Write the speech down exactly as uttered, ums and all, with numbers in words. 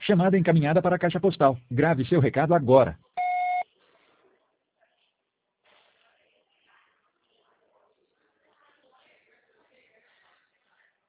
Chamada encaminhada para a caixa postal. Grave seu recado agora.